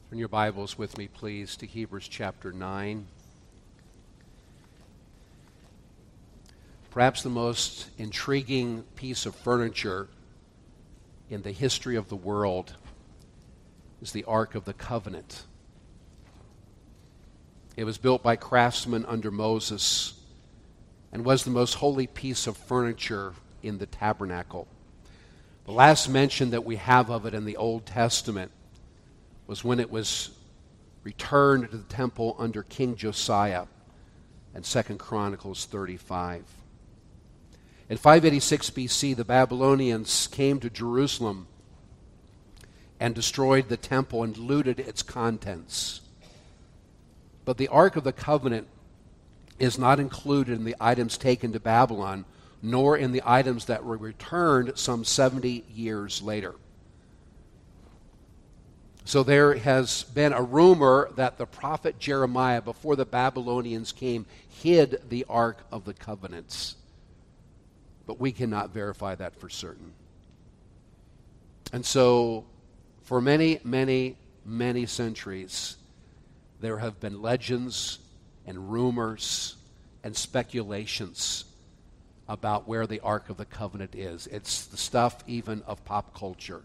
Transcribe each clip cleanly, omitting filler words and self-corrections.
Turn your Bibles with me, please, to Hebrews chapter 9. Perhaps the most intriguing piece of furniture in the history of the world is the Ark of the Covenant. It was built by craftsmen under Moses and was the most holy piece of furniture in the tabernacle. The last mention that we have of it in the Old Testament was when it was returned to the temple under King Josiah in 2 Chronicles 35. In 586 BC, the Babylonians came to Jerusalem and destroyed the temple and looted its contents. But the Ark of the Covenant is not included in the items taken to Babylon, nor in the items that were returned some 70 years later. So there has been a rumor that the prophet Jeremiah, before the Babylonians came, hid the Ark of the Covenants. But we cannot verify that for certain. And so, for many, many, many centuries, there have been legends and rumors and speculations about where the Ark of the Covenant is. It's the stuff even of pop culture.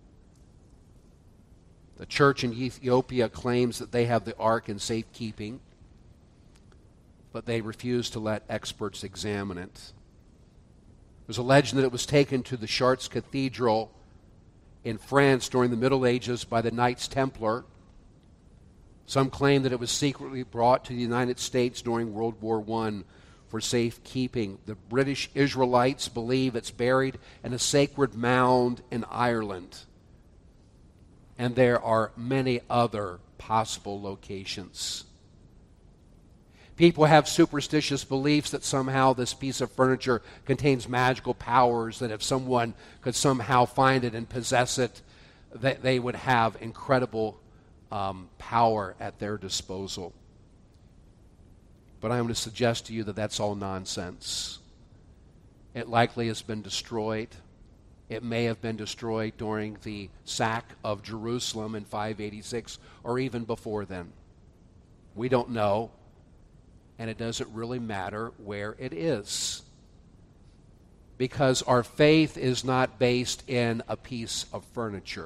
The church in Ethiopia claims that they have the Ark in safekeeping, but they refuse to let experts examine it. There's a legend that it was taken to the Chartres Cathedral in France during the Middle Ages by the Knights Templar. Some claim that it was secretly brought to the United States during World War I for safekeeping. The British Israelites believe it's buried in a sacred mound in Ireland. And there are many other possible locations. People have superstitious beliefs that somehow this piece of furniture contains magical powers, that if someone could somehow find it and possess it, that they would have incredible power at their disposal. But I'm going to suggest to you that that's all nonsense. It likely has been destroyed. It may have been destroyed during the sack of Jerusalem in 586 or even before then. We don't know, and it doesn't really matter where it is, because our faith is not based in a piece of furniture.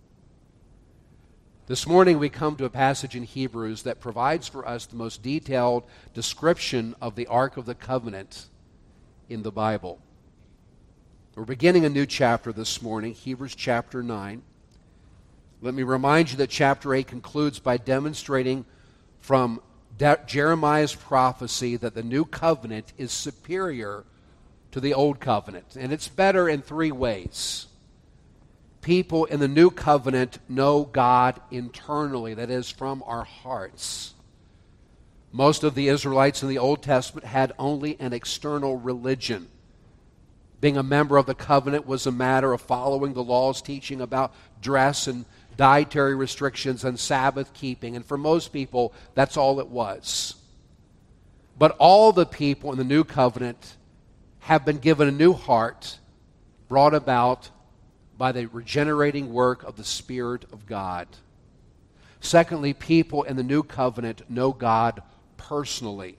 This morning we come to a passage in Hebrews that provides for us the most detailed description of the Ark of the Covenant in the Bible. We're beginning a new chapter this morning, Hebrews chapter 9. Let me remind you that chapter 8 concludes by demonstrating from Jeremiah's prophecy that the new covenant is superior to the old covenant. And it's better in three ways. People in the new covenant know God internally, that is, from our hearts. Most of the Israelites in the Old Testament had only an external religion. Being a member of the covenant was a matter of following the laws, teaching about dress and dietary restrictions and Sabbath keeping. And for most people, that's all it was. But all the people in the new covenant have been given a new heart, brought about by the regenerating work of the Spirit of God. Secondly, people in the new covenant know God personally.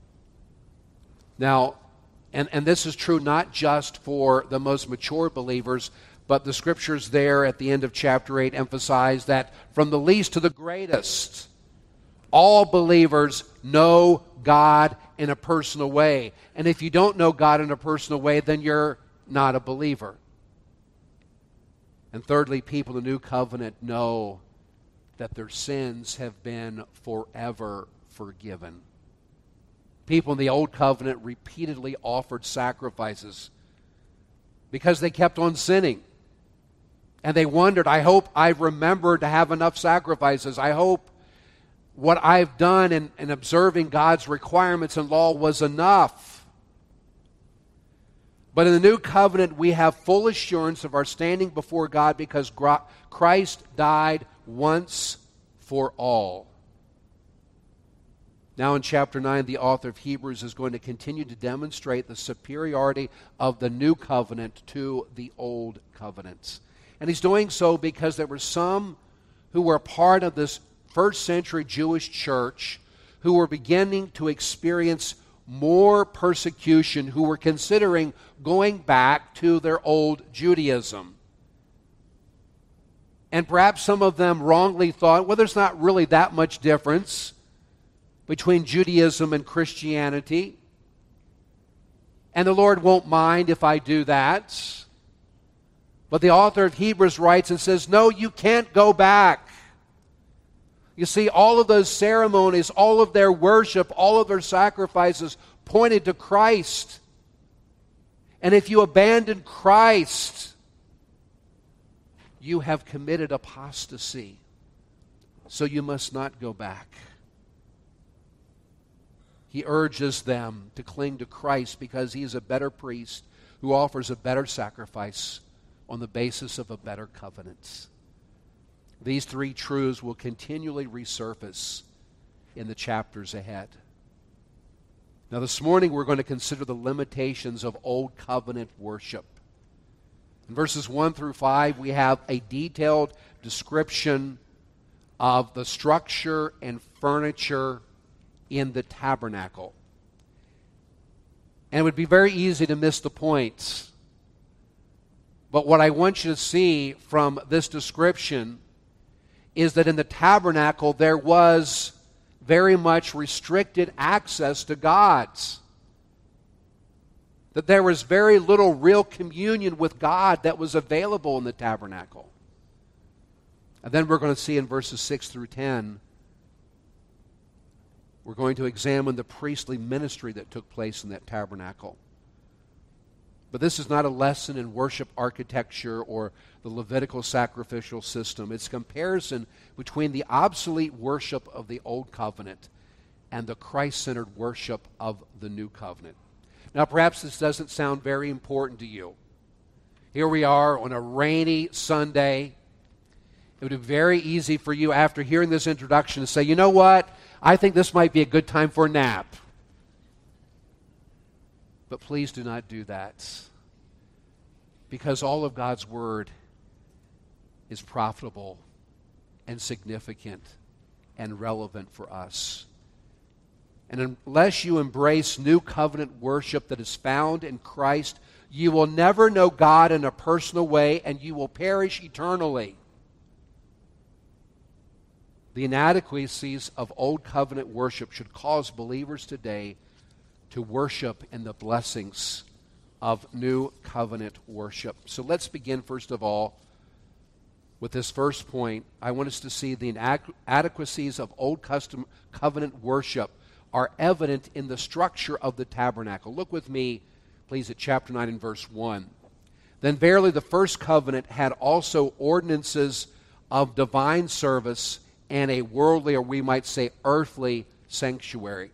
Now, and this is true not just for the most mature believers, but the scriptures there at the end of chapter 8 emphasize that from the least to the greatest, all believers know God in a personal way. And if you don't know God in a personal way, then you're not a believer. And thirdly, people in the new covenant know that their sins have been forever forgiven. People in the old covenant repeatedly offered sacrifices because they kept on sinning. And they wondered, I hope I've remembered to have enough sacrifices. I hope what I've done in observing God's requirements and law was enough. But in the new covenant, we have full assurance of our standing before God because Christ died once for all. Now in chapter 9, the author of Hebrews is going to continue to demonstrate the superiority of the new covenant to the old covenant. And he's doing so because there were some who were part of this first century Jewish church who were beginning to experience more persecution, who were considering going back to their old Judaism. And perhaps some of them wrongly thought, well, there's not really that much difference between Judaism and Christianity, and the Lord won't mind if I do that. But the author of Hebrews writes and says, no, you can't go back. You see, all of those ceremonies, all of their worship, all of their sacrifices pointed to Christ. And if you abandon Christ, you have committed apostasy. So you must not go back. He urges them to cling to Christ because he is a better priest who offers a better sacrifice on the basis of a better covenant. These three truths will continually resurface in the chapters ahead. Now this morning we're going to consider the limitations of Old Covenant worship. In verses 1 through 5 we have a detailed description of the structure and furniture in the tabernacle. And it would be very easy to miss the points. But what I want you to see from this description is that in the tabernacle there was very much restricted access to God. That there was very little real communion with God that was available in the tabernacle. And then we're going to see in verses 6 through 10, we're going to examine the priestly ministry that took place in that tabernacle. But this is not a lesson in worship architecture or the Levitical sacrificial system. It's a comparison between the obsolete worship of the Old Covenant and the Christ-centered worship of the New Covenant. Now, perhaps this doesn't sound very important to you. Here we are on a rainy Sunday. It would be very easy for you after hearing this introduction to say, you know what? I think this might be a good time for a nap. But please do not do that. Because all of God's Word is profitable and significant and relevant for us. And unless you embrace new covenant worship that is found in Christ, you will never know God in a personal way and you will perish eternally. The inadequacies of Old Covenant worship should cause believers today to worship in the blessings of New Covenant worship. So let's begin, first of all, with this first point. I want us to see the inadequacies of Old Covenant worship are evident in the structure of the tabernacle. Look with me, please, at chapter 9 and verse 1. Then verily the first covenant had also ordinances of divine service and a worldly, or we might say earthly, sanctuary.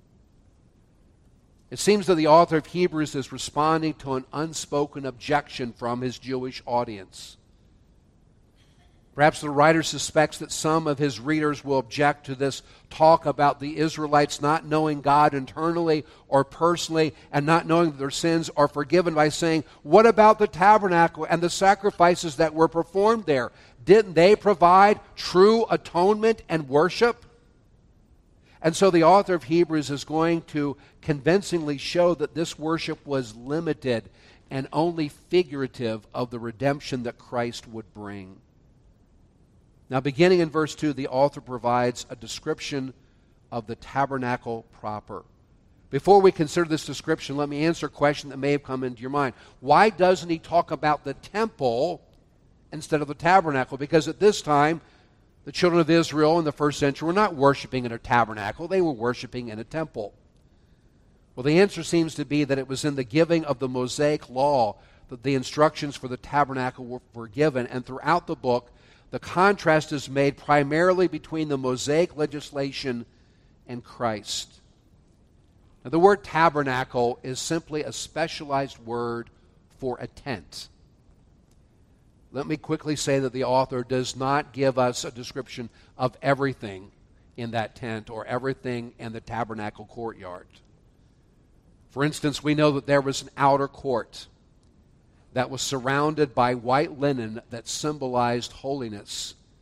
It seems that the author of Hebrews is responding to an unspoken objection from his Jewish audience. Perhaps the writer suspects that some of his readers will object to this talk about the Israelites not knowing God internally or personally and not knowing that their sins are forgiven by saying, what about the tabernacle and the sacrifices that were performed there? Didn't they provide true atonement and worship? And so the author of Hebrews is going to convincingly show that this worship was limited and only figurative of the redemption that Christ would bring. Now, beginning in verse 2, the author provides a description of the tabernacle proper. Before we consider this description, let me answer a question that may have come into your mind. Why doesn't he talk about the temple instead of the tabernacle? Because at this time, the children of Israel in the first century were not worshiping in a tabernacle. They were worshiping in a temple. Well, the answer seems to be that it was in the giving of the Mosaic law that the instructions for the tabernacle were given. And throughout the book, the contrast is made primarily between the Mosaic legislation and Christ. Now, the word tabernacle is simply a specialized word for a tent. Let me quickly say that the author does not give us a description of everything in that tent or everything in the tabernacle courtyard. For instance, we know that there was an outer court that was surrounded by white linen that symbolized holiness.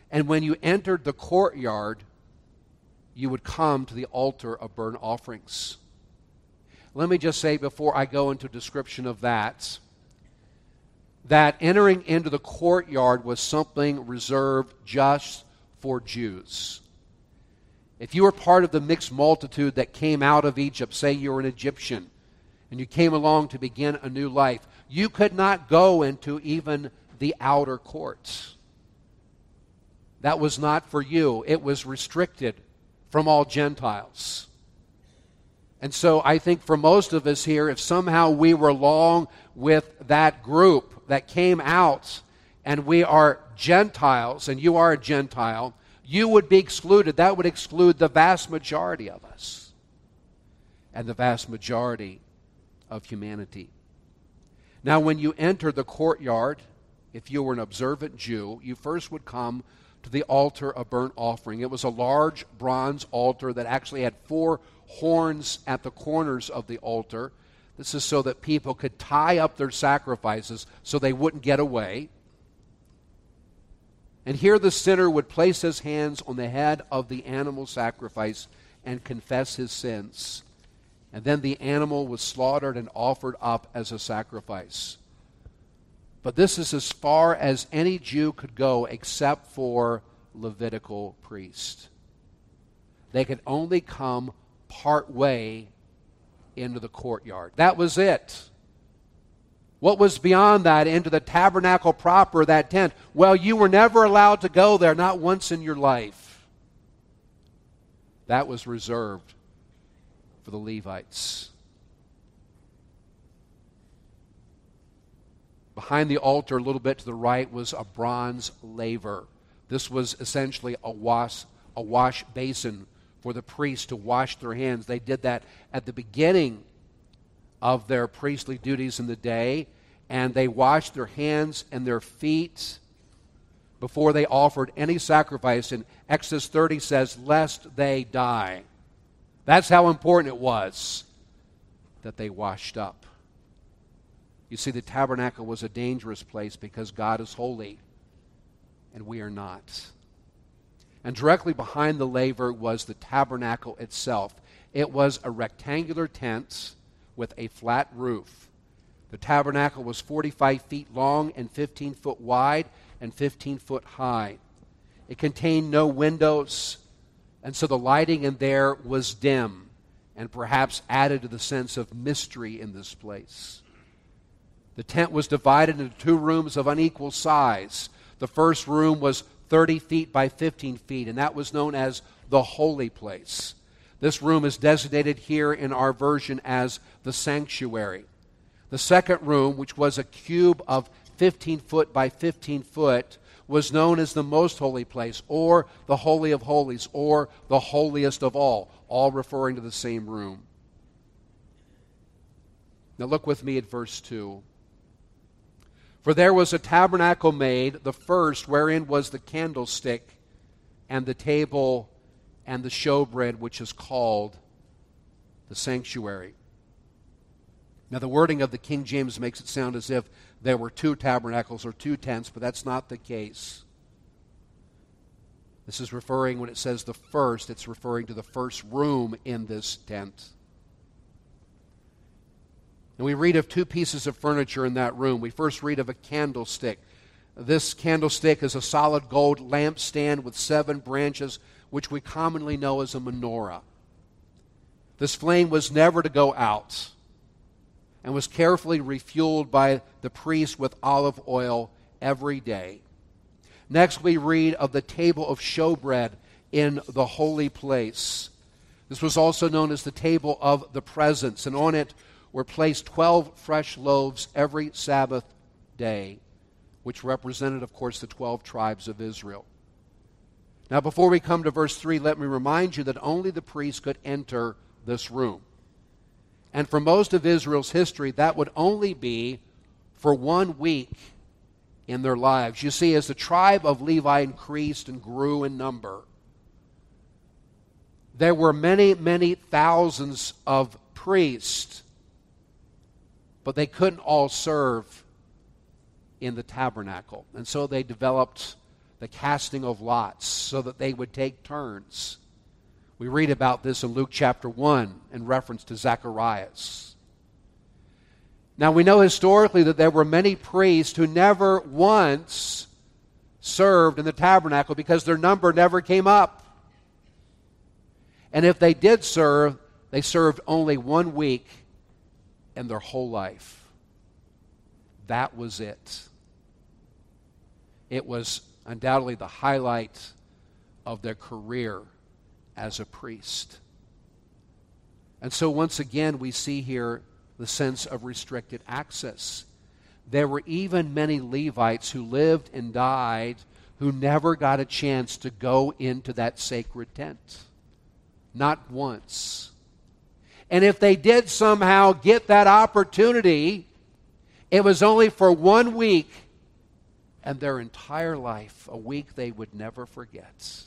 And when you entered the courtyard, you would come to the altar of burnt offerings. Let me just say before I go into a description of that entering into the courtyard was something reserved just for Jews. If you were part of the mixed multitude that came out of Egypt, say you were an Egyptian, and you came along to begin a new life, you could not go into even the outer courts. That was not for you. It was restricted from all Gentiles. And so I think for most of us here, if somehow we were along with that group that came out and we are Gentiles, and you are a Gentile, you would be excluded. That would exclude the vast majority of us and the vast majority of humanity. Now, when you enter the courtyard, if you were an observant Jew, you first would come to the altar of burnt offering. It was a large bronze altar that actually had 4 horns at the corners of the altar. This is so that people could tie up their sacrifices so they wouldn't get away. And here the sinner would place his hands on the head of the animal sacrifice and confess his sins. And then the animal was slaughtered and offered up as a sacrifice. But this is as far as any Jew could go except for Levitical priests. They could only come part way into the courtyard. That was it. What was beyond that, into the tabernacle proper, that tent? Well, you were never allowed to go there, not once in your life. That was reserved for the Levites. Behind the altar, a little bit to the right, was a bronze laver. This was essentially a wash basin for the priests to wash their hands. They did that at the beginning of their priestly duties in the day, and they washed their hands and their feet before they offered any sacrifice. And Exodus 30 says, lest they die. That's how important it was that they washed up. You see, the tabernacle was a dangerous place because God is holy and we are not. And directly behind the laver was the tabernacle itself. It was a rectangular tent with a flat roof. The tabernacle was 45 feet long and 15 foot wide and 15 foot high. It contained no windows, and so the lighting in there was dim and perhaps added to the sense of mystery in this place. The tent was divided into 2 rooms of unequal size. The first room was 30 feet by 15 feet, and that was known as the holy place. This room is designated here in our version as the sanctuary. The second room, which was a cube of 15 foot by 15 foot, was known as the most holy place, or the Holy of Holies, or the holiest of all referring to the same room. Now look with me at verse 2. For there was a tabernacle made, the first, wherein was the candlestick, and the table, and the showbread, which is called the sanctuary. Now the wording of the King James makes it sound as if there were 2 tabernacles or 2 tents, but that's not the case. This is referring, when it says the first, it's referring to the first room in this tent. And we read of 2 pieces of furniture in that room. We first read of a candlestick. This candlestick is a solid gold lampstand with 7 branches, which we commonly know as a menorah. This flame was never to go out and was carefully refueled by the priest with olive oil every day. Next, we read of the table of showbread in the holy place. This was also known as the table of the presence, and on it were placed 12 fresh loaves every Sabbath day, which represented, of course, the 12 tribes of Israel. Now, before we come to verse 3, let me remind you that only the priest could enter this room. And for most of Israel's history, that would only be for 1 week in their lives. You see, as the tribe of Levi increased and grew in number, there were many, many thousands of priests, but they couldn't all serve in the tabernacle. And so they developed the casting of lots so that they would take turns. We read about this in Luke chapter 1 in reference to Zacharias. Now we know historically that there were many priests who never once served in the tabernacle because their number never came up. And if they did serve, they served only 1 week in their whole life. That was it. It was undoubtedly the highlight of their career as a priest. And so once again we see here the sense of restricted access. There were even many Levites who lived and died who never got a chance to go into that sacred tent. Not once. And if they did somehow get that opportunity, it was only for 1 week, and their entire life, a week they would never forget.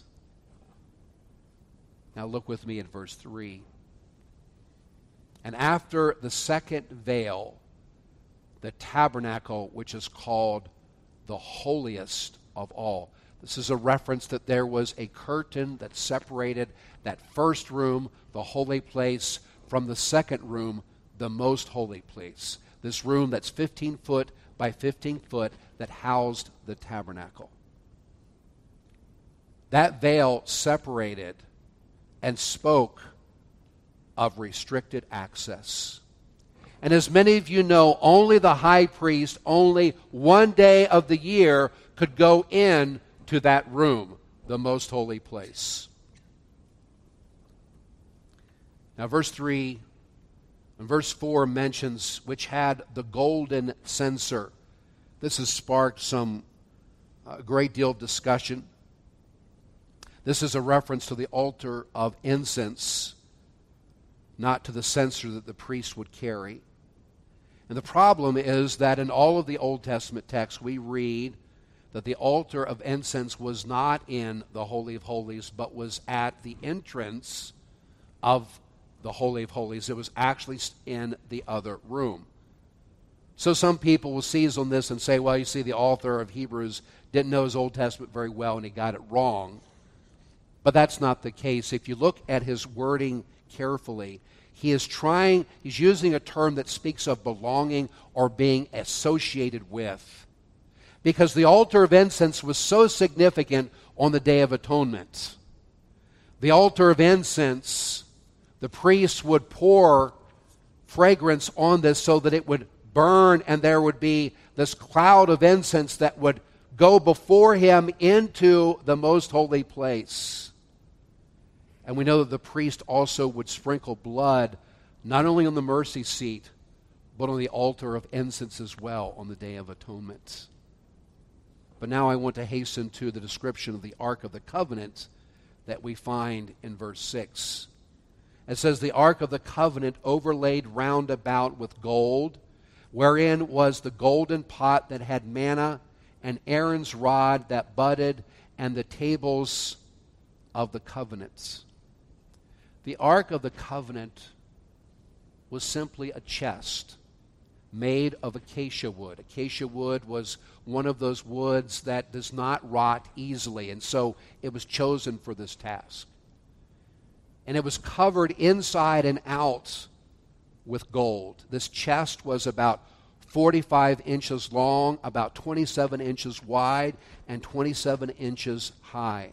Now look with me at verse 3. And after the second veil, the tabernacle, which is called the holiest of all. This is a reference that there was a curtain that separated that first room, the holy place, from the second room, the most holy place. This room that's 15 foot by 15 foot that housed the tabernacle. That veil separated and spoke of restricted access. And as many of you know, only the high priest, only 1 day of the year, could go in to that room, the most holy place. Now verse 3 and verse 4 mentions which had the golden censer. This has sparked a great deal of discussion. This is a reference to the altar of incense, not to the censer that the priest would carry. And the problem is that in all of the Old Testament texts we read that the altar of incense was not in the Holy of Holies, but was at the entrance of the Holy of Holies. It was actually in the other room. So some people will seize on this and say, well, you see, the author of Hebrews didn't know his Old Testament very well and he got it wrong. But that's not the case. If you look at his wording carefully, he's using a term that speaks of belonging or being associated with. Because the altar of incense was so significant on the Day of Atonement. The altar of incense, the priests would pour fragrance on this so that it would burn, and there would be this cloud of incense that would go before him into the most holy place. And we know that the priest also would sprinkle blood not only on the mercy seat, but on the altar of incense as well on the Day of Atonement. But now I want to hasten to the description of the Ark of the Covenant that we find in verse 6. It says, the Ark of the Covenant overlaid round about with gold, wherein was the golden pot that had manna, and Aaron's rod that budded, and the tables of the covenants. The Ark of the Covenant was simply a chest made of acacia wood. Acacia wood was one of those woods that does not rot easily, and so it was chosen for this task. And it was covered inside and out with gold. This chest was about 45 inches long, about 27 inches wide, and 27 inches high.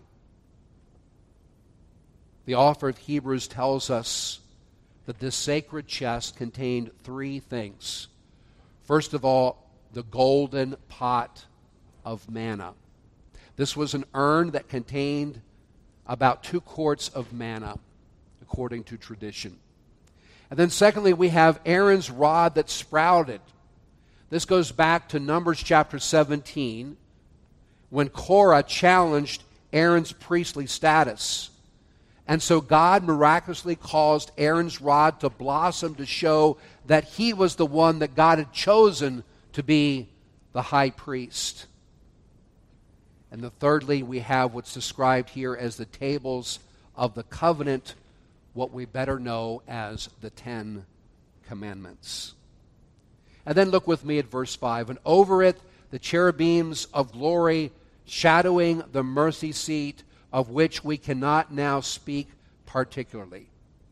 The author of Hebrews tells us that this sacred chest contained 3 things. First of all, the golden pot of manna. This was an urn that contained about 2 quarts of manna, according to tradition. And then secondly, we have Aaron's rod that sprouted. This goes back to Numbers chapter 17, when Korah challenged Aaron's priestly status. And so God miraculously caused Aaron's rod to blossom to show that he was the one that God had chosen to be the high priest. And then thirdly, we have what's described here as the tables of the covenant, what we better know as the 10 Commandments. And then look with me at verse 5. And over it, the cherubims of glory shadowing the mercy seat, of which we cannot now speak particularly.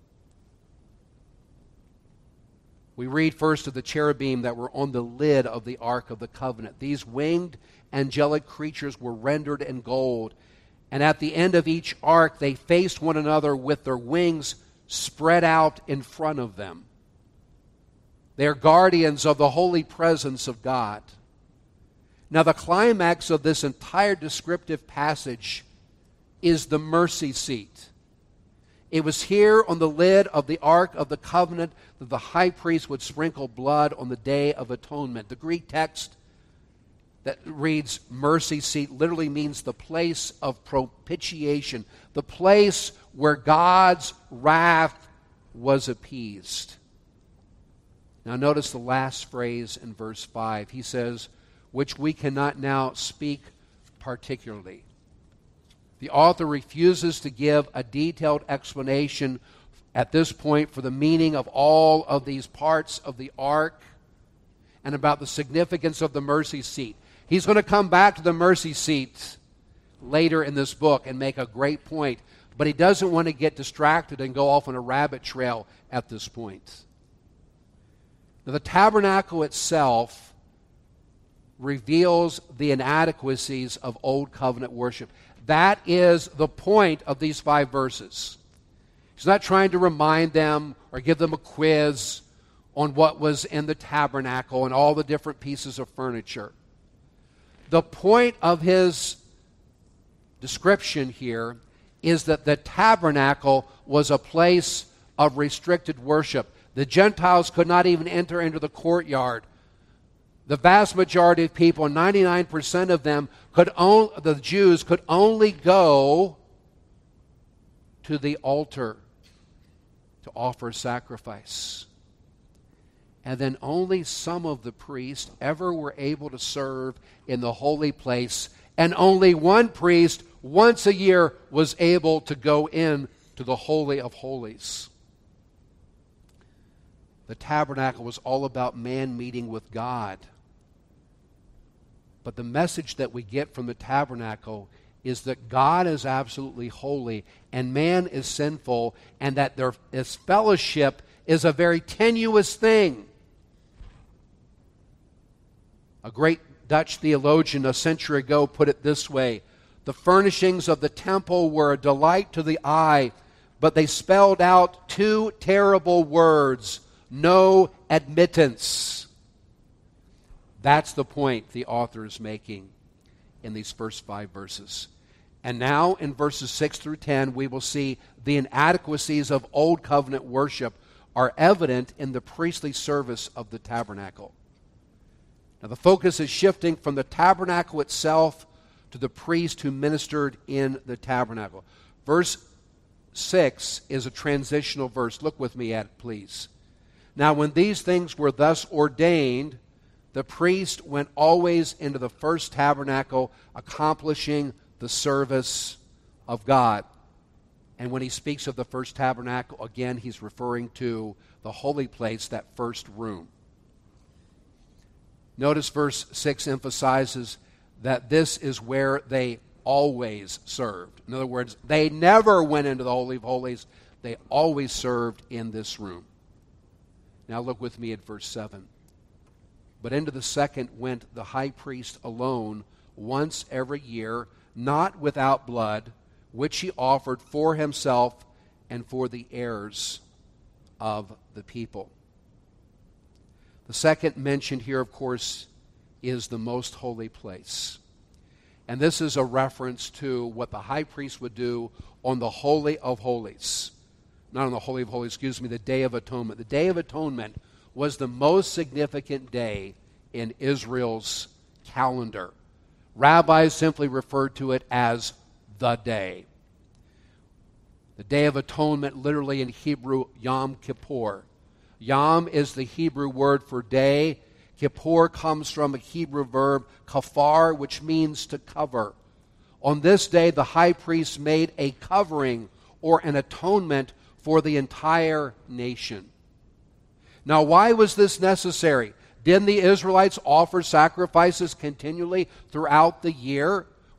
We read first of the cherubim that were on the lid of the Ark of the Covenant. These winged angelic creatures were rendered in gold, and at the end of each ark they faced one another with their wings spread out in front of them. They are guardians of the holy presence of God. Now, the climax of this entire descriptive passage is the mercy seat. It was here on the lid of the Ark of the Covenant that the high priest would sprinkle blood on the Day of Atonement. The Greek text that reads mercy seat literally means the place of propitiation, the place where God's wrath was appeased. Now notice the last phrase in verse 5. He says, which we cannot now speak particularly. The author refuses to give a detailed explanation at this point for the meaning of all of these parts of the ark and about the significance of the mercy seat. He's going to come back to the mercy seat later in this book and make a great point, but he doesn't want to get distracted and go off on a rabbit trail at this point. Now, the tabernacle itself reveals the inadequacies of Old Covenant worship. That is the point of these 5 verses. He's not trying to remind them or give them a quiz on what was in the tabernacle and all the different pieces of furniture. The point of his description here is that the tabernacle was a place of restricted worship. The Gentiles could not even enter into the courtyard. The vast majority of people, 99% of them, the Jews could only go to the altar to offer sacrifice. And then only some of the priests ever were able to serve in the holy place, and only one priest once a year was able to go in to the Holy of Holies. The tabernacle was all about man meeting with God. But the message that we get from the tabernacle is that God is absolutely holy and man is sinful, and that this fellowship is a very tenuous thing. A great Dutch theologian a century ago put it this way: the furnishings of the temple were a delight to the eye, but they spelled out 2 terrible words: no admittance. That's the point the author is making in these first 5 verses. And now in verses 6 through 10, we will see the inadequacies of Old Covenant worship are evident in the priestly service of the tabernacle. Now the focus is shifting from the tabernacle itself to the priest who ministered in the tabernacle. Verse 6 is a transitional verse. Look with me at it, please. Now when these things were thus ordained, the priest went always into the first tabernacle, accomplishing the service of God. And when he speaks of the first tabernacle, again, he's referring to the holy place, that first room. Notice verse 6 emphasizes that this is where they always served. In other words, they never went into the Holy of Holies. They always served in this room. Now look with me at verse 7. But into the second went the high priest alone once every year, not without blood, which he offered for himself and for the heirs of the people. The second mentioned here, of course, is the most holy place. And this is a reference to what the high priest would do on the Holy of Holies. Not on the Holy of Holies, the Day of Atonement. The Day of Atonement was the most significant day in Israel's calendar. Rabbis simply referred to it as the day. The Day of Atonement, literally in Hebrew, Yom Kippur. Yom is the Hebrew word for day. Kippur comes from a Hebrew verb, kafar, which means to cover. On this day, the high priest made a covering or an atonement for the entire nation. Now, why was this necessary? Didn't the Israelites offer sacrifices continually throughout the year?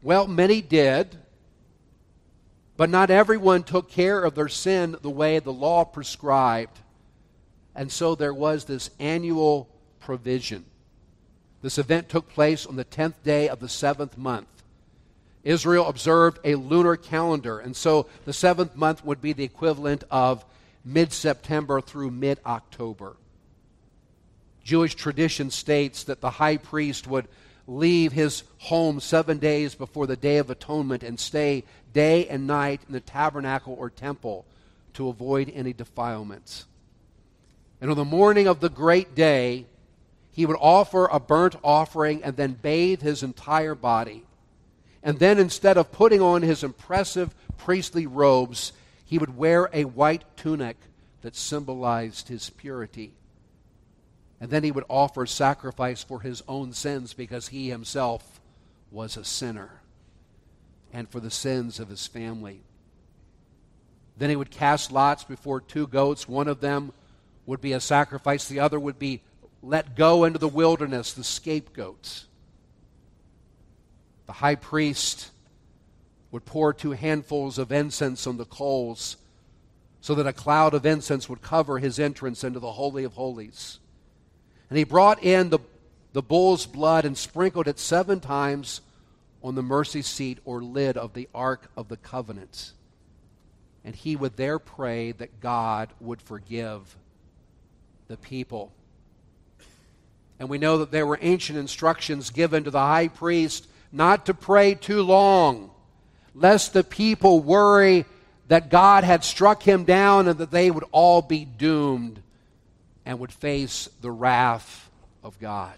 Well, many did, but not everyone took care of their sin the way the law prescribed. And so there was this annual provision. This event took place on the 10th day of the 7th month. Israel observed a lunar calendar, and so the 7th month would be the equivalent of mid-September through mid-October. Jewish tradition states that the high priest would leave his home 7 days before the Day of Atonement and stay day and night in the tabernacle or temple to avoid any defilements. And on the morning of the great day, he would offer a burnt offering and then bathe his entire body. And then instead of putting on his impressive priestly robes, he would wear a white tunic that symbolized his purity. And then he would offer sacrifice for his own sins because he himself was a sinner, and for the sins of his family. Then he would cast lots before 2 goats. One of them would be a sacrifice. The other would be let go into the wilderness, the scapegoats. The high priest would pour 2 handfuls of incense on the coals so that a cloud of incense would cover his entrance into the Holy of Holies. And he brought in the bull's blood and sprinkled it 7 times on the mercy seat or lid of the Ark of the Covenant. And he would there pray that God would forgive the people. And we know that there were ancient instructions given to the high priest not to pray too long, lest the people worry that God had struck him down and that they would all be doomed and would face the wrath of God.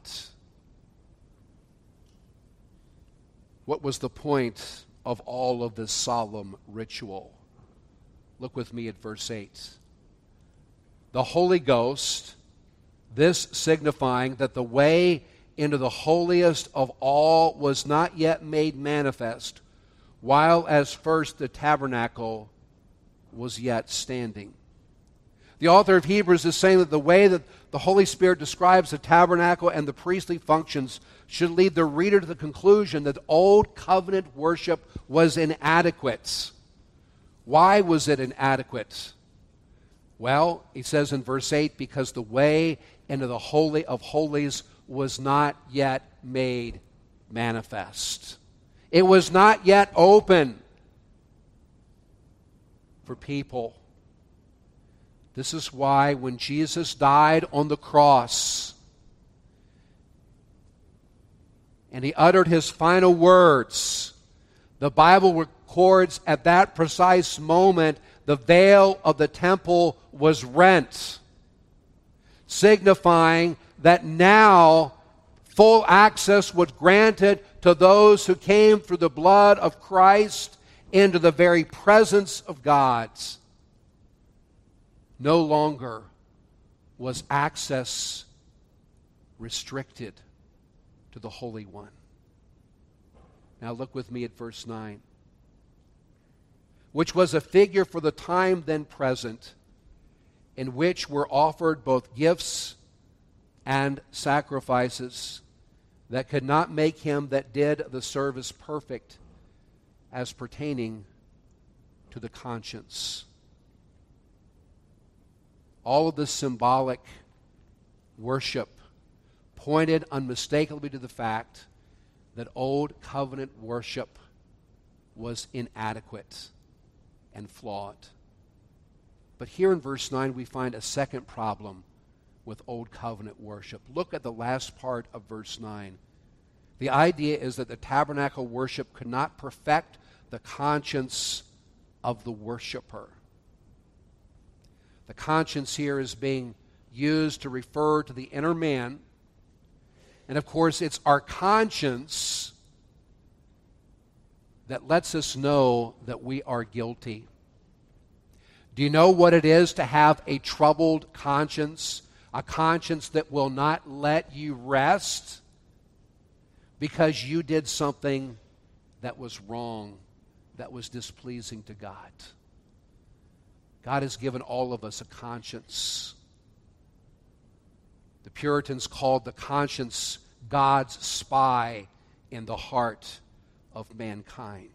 What was the point of all of this solemn ritual? Look with me at verse 8. The Holy Ghost, this signifying that the way into the holiest of all was not yet made manifest, while as first the tabernacle was yet standing. The author of Hebrews is saying that the way that the Holy Spirit describes the tabernacle and the priestly functions should lead the reader to the conclusion that Old Covenant worship was inadequate. Why was it inadequate? Well, he says in verse 8, because the way into the Holy of Holies was not yet made manifest. It was not yet open for people. This is why when Jesus died on the cross and he uttered his final words, the Bible records at that precise moment the veil of the temple was rent, signifying that now full access was granted to those who came through the blood of Christ into the very presence of God. No longer was access restricted to the Holy One. Now look with me at verse 9. Which was a figure for the time then present, in which were offered both gifts and sacrifices that could not make him that did the service perfect as pertaining to the conscience. All of this symbolic worship pointed unmistakably to the fact that Old Covenant worship was inadequate and flawed. But here in verse 9 we find a second problem with Old Covenant worship. Look at the last part of verse 9. The idea is that the tabernacle worship could not perfect the conscience of the worshiper. The conscience here is being used to refer to the inner man. And of course, it's our conscience that lets us know that we are guilty. Do you know what it is to have a troubled conscience? A conscience that will not let you rest because you did something that was wrong, that was displeasing to God. God has given all of us a conscience. The Puritans called the conscience God's spy in the heart of mankind.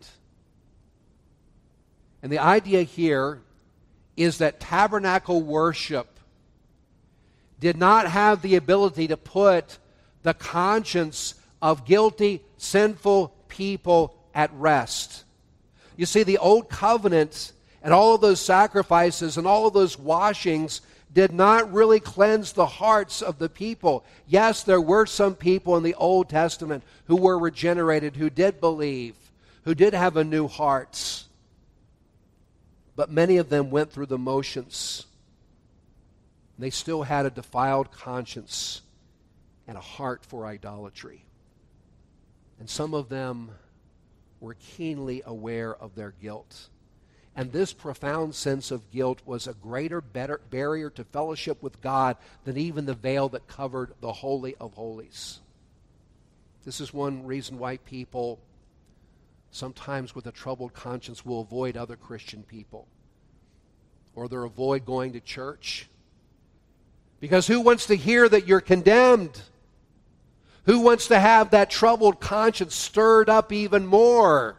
And the idea here is that tabernacle worship did not have the ability to put the conscience of guilty, sinful people at rest. You see, the old covenant and all of those sacrifices and all of those washings did not really cleanse the hearts of the people. Yes, there were some people in the Old Testament who were regenerated, who did believe, who did have a new heart. But many of them went through the motions. They still had a defiled conscience and a heart for idolatry. And some of them were keenly aware of their guilt. And this profound sense of guilt was a greater barrier to fellowship with God than even the veil that covered the Holy of Holies. This is one reason why people, sometimes with a troubled conscience, will avoid other Christian people. Or they'll avoid going to church. Because who wants to hear that you're condemned? Who wants to have that troubled conscience stirred up even more?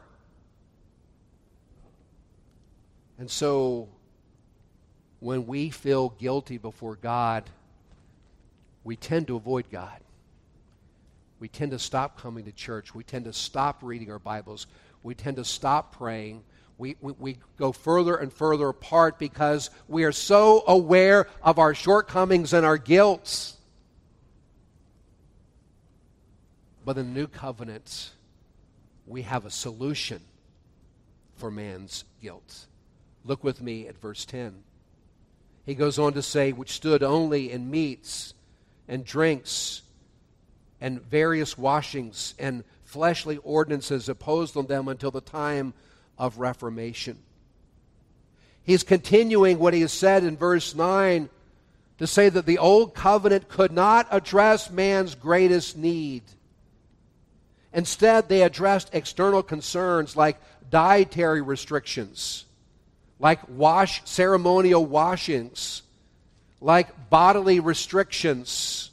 And so, when we feel guilty before God, we tend to avoid God. We tend to stop coming to church. We tend to stop reading our Bibles. We tend to stop praying. We go further and further apart because we are so aware of our shortcomings and our guilt. But in the new covenant, we have a solution for man's guilt. Look with me at verse 10. He goes on to say, which stood only in meats and drinks and various washings and fleshly ordinances opposed on them until the time of Reformation. He's continuing what he has said in verse 9 to say that the old covenant could not address man's greatest need. Instead, they addressed external concerns like dietary restrictions, like ceremonial washings, like bodily restrictions.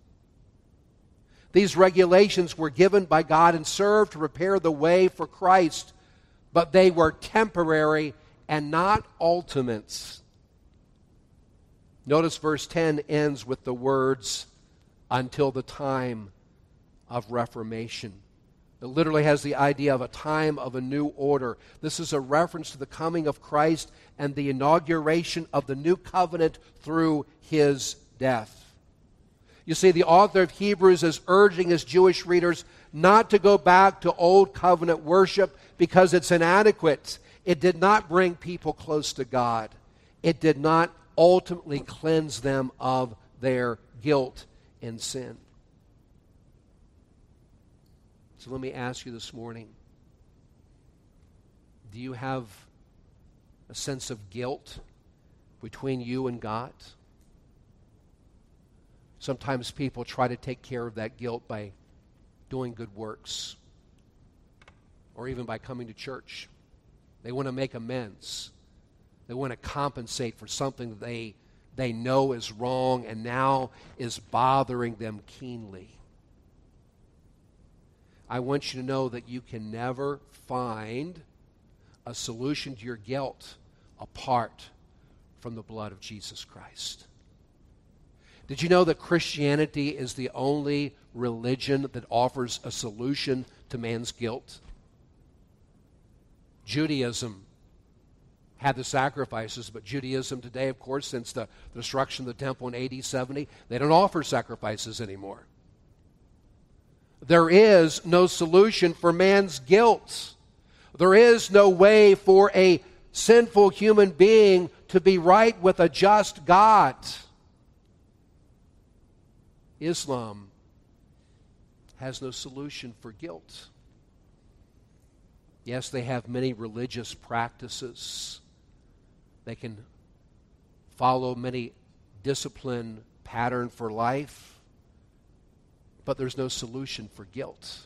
These regulations were given by God and served to prepare the way for Christ, but they were temporary and not ultimate. Notice verse 10 ends with the words, until the time of Reformation. It literally has the idea of a time of a new order. This is a reference to the coming of Christ and the inauguration of the new covenant through his death. You see, the author of Hebrews is urging his Jewish readers not to go back to old covenant worship because it's inadequate. It did not bring people close to God. It did not ultimately cleanse them of their guilt and sin. So let me ask you this morning, do you have a sense of guilt between you and God? Sometimes people try to take care of that guilt by doing good works or even by coming to church. They want to make amends. They want to compensate for something that they know is wrong and now is bothering them keenly. I want you to know that you can never find a solution to your guilt apart from the blood of Jesus Christ. Did you know that Christianity is the only religion that offers a solution to man's guilt? Judaism had the sacrifices, but Judaism today, of course, since the destruction of the temple in AD 70, they don't offer sacrifices anymore. There is no solution for man's guilt. There is no way for a sinful human being to be right with a just God. Islam has no solution for guilt. Yes, they have many religious practices. They can follow many discipline pattern for life. But there's no solution for guilt.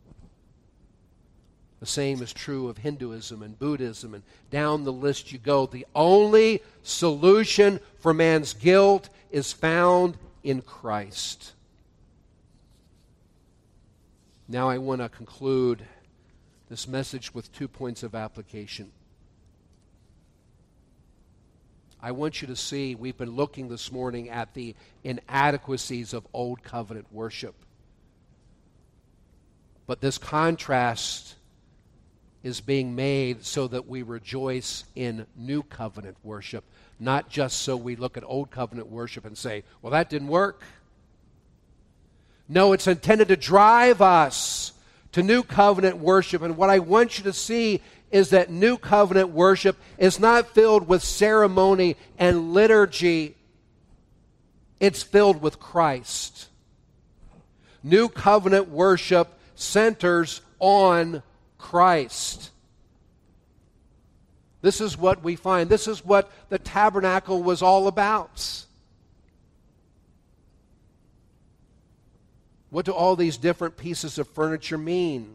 The same is true of Hinduism and Buddhism, and down the list you go. The only solution for man's guilt is found in Christ. Now I want to conclude this message with 2 points of application. I want you to see, we've been looking this morning at the inadequacies of Old Covenant worship. But this contrast is being made so that we rejoice in New Covenant worship, not just so we look at Old Covenant worship and say, well, that didn't work. No, it's intended to drive us to New Covenant worship. And what I want you to see is that New Covenant worship is not filled with ceremony and liturgy. It's filled with Christ. New Covenant worship centers on Christ. This is what we find. This is what the tabernacle was all about. What do all these different pieces of furniture mean?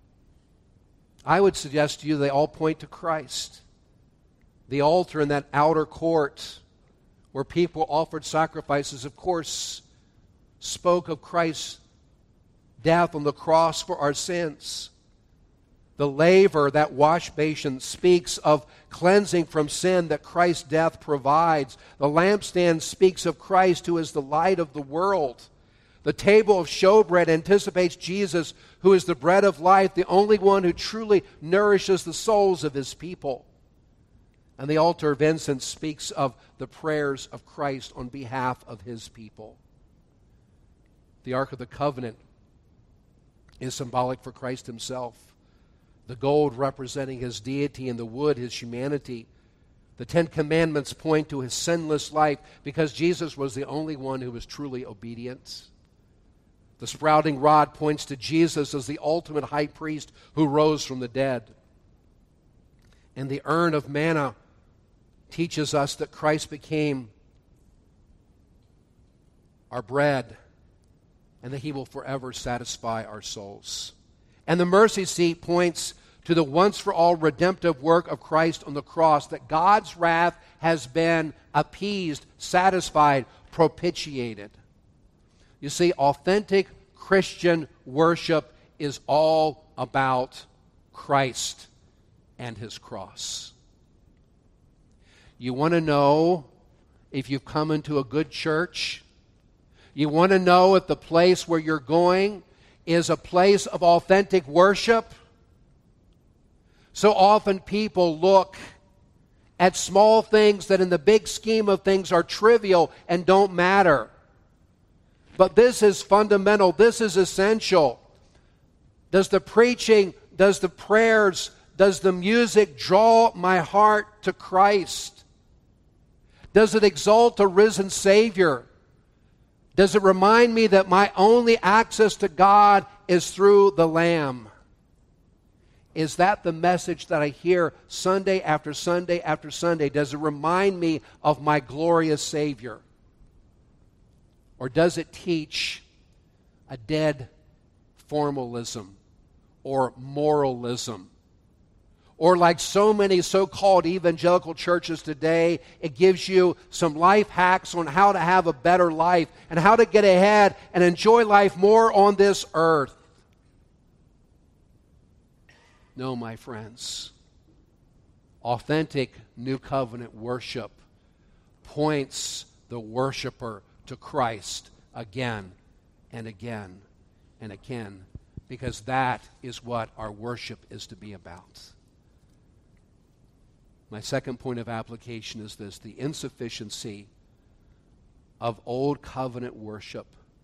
I would suggest to you they all point to Christ. The altar in that outer court where people offered sacrifices, of course, spoke of Christ's death on the cross for our sins. The laver, that wash basin, speaks of cleansing from sin that Christ's death provides. The lampstand speaks of Christ, who is the light of the world. The table of showbread anticipates Jesus, who is the bread of life, the only one who truly nourishes the souls of his people. And the altar of incense speaks of the prayers of Christ on behalf of his people. The Ark of the Covenant is symbolic for Christ himself. The gold representing his deity and the wood his humanity. The 10 Commandments point to his sinless life because Jesus was the only one who was truly obedient. The sprouting rod points to Jesus as the ultimate high priest who rose from the dead. And the urn of manna teaches us that Christ became our bread and that he will forever satisfy our souls. And the mercy seat points to the once-for-all redemptive work of Christ on the cross, that God's wrath has been appeased, satisfied, propitiated. You see, authentic Christian worship is all about Christ and his cross. You want to know if you've come into a good church? You want to know if the place where you're going is a place of authentic worship? So often people look at small things that in the big scheme of things are trivial and don't matter. But this is fundamental. This is essential. Does the preaching, does the prayers, does the music draw my heart to Christ? Does it exalt a risen Savior? Does it remind me that my only access to God is through the Lamb? Is that the message that I hear Sunday after Sunday after Sunday? Does it remind me of my glorious Savior? Or does it teach a dead formalism or moralism? Or like so many so-called evangelical churches today, it gives you some life hacks on how to have a better life and how to get ahead and enjoy life more on this earth. No, my friends. Authentic New Covenant worship points the worshiper to Christ again and again and again, because that is what our worship is to be about. My second point of application is this: the insufficiency of Old Covenant worship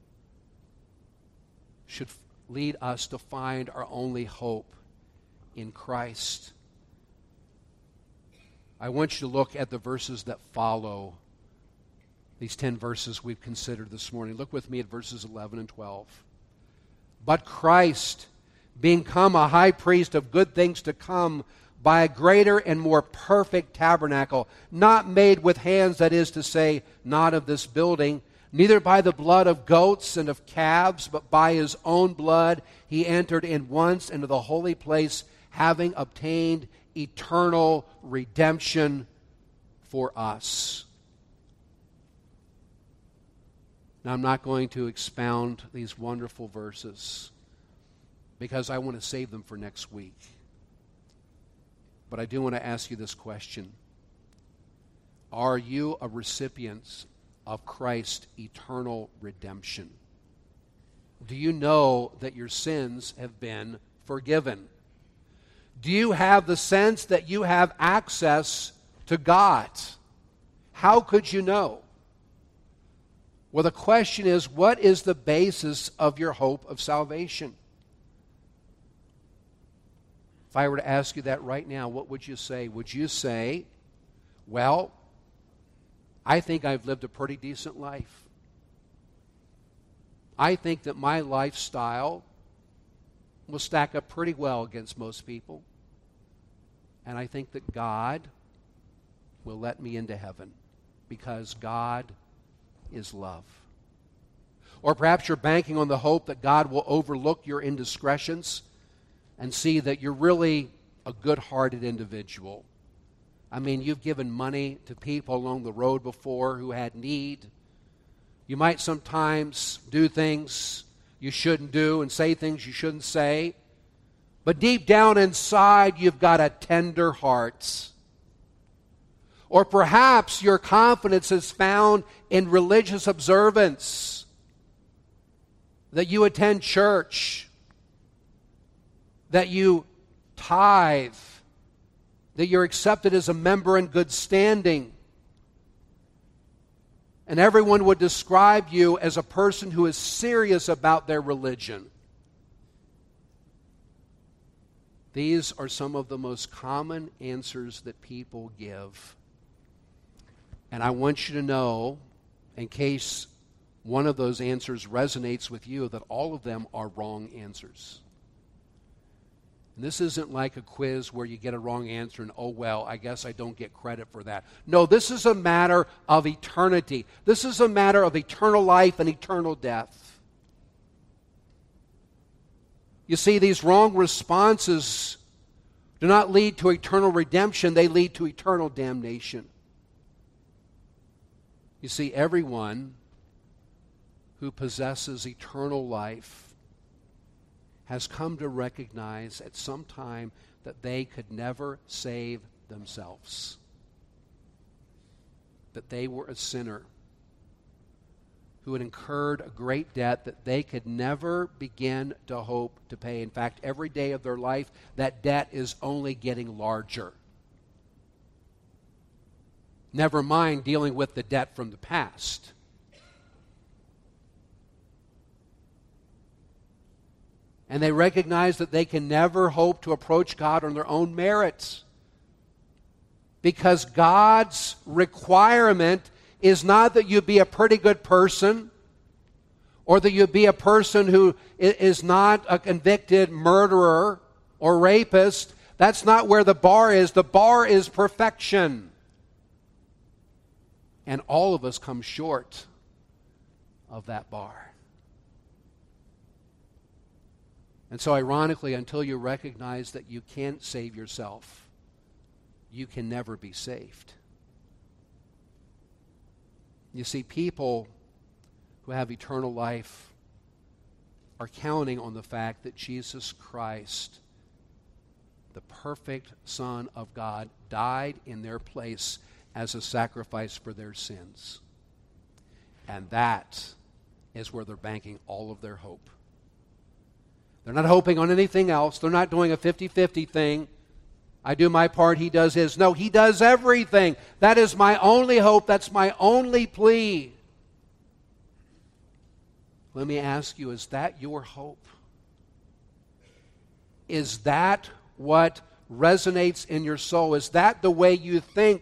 should lead us to find our only hope in Christ. I want you to look at the verses that follow these 10 verses we've considered this morning. Look with me at verses 11 and 12. But Christ, being come a high priest of good things to come, by a greater and more perfect tabernacle, not made with hands, that is to say, not of this building, neither by the blood of goats and of calves, but by his own blood he entered in once into the holy place, having obtained eternal redemption for us. Now, I'm not going to expound these wonderful verses because I want to save them for next week. but I do want to ask you this question. Are you a recipient of Christ's eternal redemption? Do you know that your sins have been forgiven? Do you have the sense that you have access to God? How could you know? Well, the question is, what is the basis of your hope of salvation? If I were to ask you that right now, what would you say? Would you say, well, I think I've lived a pretty decent life. I think that my lifestyle will stack up pretty well against most people. And I think that God will let me into heaven because God is love. Or perhaps you're banking on the hope that God will overlook your indiscretions and see that you're really a good-hearted individual. I mean, you've given money to people along the road before who had need. You might sometimes do things you shouldn't do and say things you shouldn't say. But deep down inside, you've got a tender heart. Or perhaps your confidence is found in religious observance, that you attend church, that you tithe, that you're accepted as a member in good standing. And everyone would describe you as a person who is serious about their religion. These are some of the most common answers that people give. And I want you to know, in case one of those answers resonates with you, that all of them are wrong answers. And this isn't like a quiz where you get a wrong answer and, oh, well, I guess I don't get credit for that. No, this is a matter of eternity. This is a matter of eternal life and eternal death. You see, these wrong responses do not lead to eternal redemption. They lead to eternal damnation. You see, everyone who possesses eternal life has come to recognize at some time that they could never save themselves. That they were a sinner who had incurred a great debt that they could never begin to hope to pay. In fact, every day of their life, that debt is only getting larger. Never mind dealing with the debt from the past. And they recognize that they can never hope to approach God on their own merits. Because God's requirement is not that you be a pretty good person, or that you be a person who is not a convicted murderer or rapist. That's not where the bar is. The bar is perfection. And all of us come short of that bar. And so ironically, until you recognize that you can't save yourself, you can never be saved. You see, people who have eternal life are counting on the fact that Jesus Christ, the perfect Son of God, died in their place as a sacrifice for their sins. And that is where they're banking all of their hope. They're not hoping on anything else. They're not doing a 50-50 thing. I do my part, he does his. No, he does everything. That is my only hope. That's my only plea. Let me ask you, is that your hope? Is that what resonates in your soul? Is that the way you think?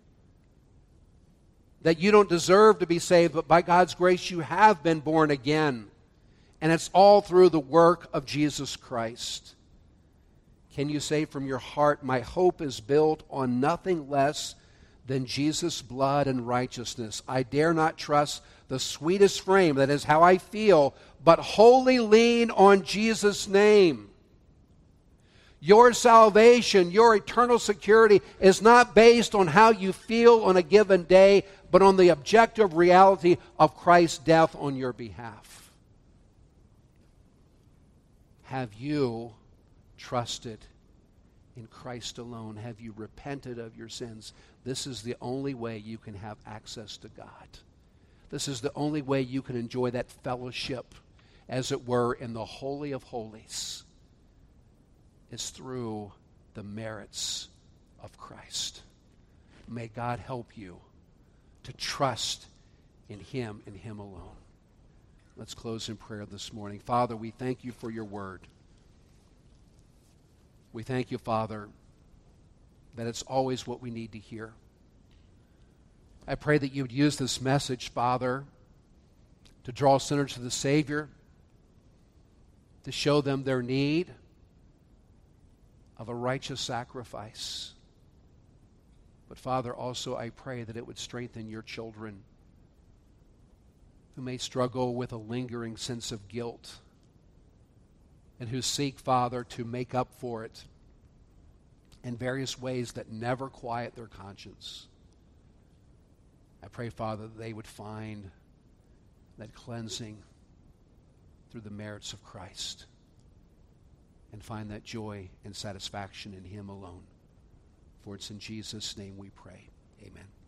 That you don't deserve to be saved, but by God's grace you have been born again. And it's all through the work of Jesus Christ. Can you say from your heart, my hope is built on nothing less than Jesus' blood and righteousness. I dare not trust the sweetest frame, that is how I feel, but wholly lean on Jesus' name. Your salvation, your eternal security is not based on how you feel on a given day, but on the objective reality of Christ's death on your behalf. Have you trusted in Christ alone have you repented of your sins. This is the only way you can have access to God. This is the only way you can enjoy that fellowship, as it were, in the Holy of Holies, is through the merits of Christ. May God help you to trust in Him and Him alone. Let's close in prayer this morning. Father, we thank you for your word. We thank you, Father, that it's always what we need to hear. I pray that you would use this message, Father, to draw sinners to the Savior, to show them their need of a righteous sacrifice. But Father, also I pray that it would strengthen your children who may struggle with a lingering sense of guilt and who seek, Father, to make up for it in various ways that never quiet their conscience. I pray, Father, that they would find that cleansing through the merits of Christ and find that joy and satisfaction in Him alone. For it's in Jesus' name we pray. Amen.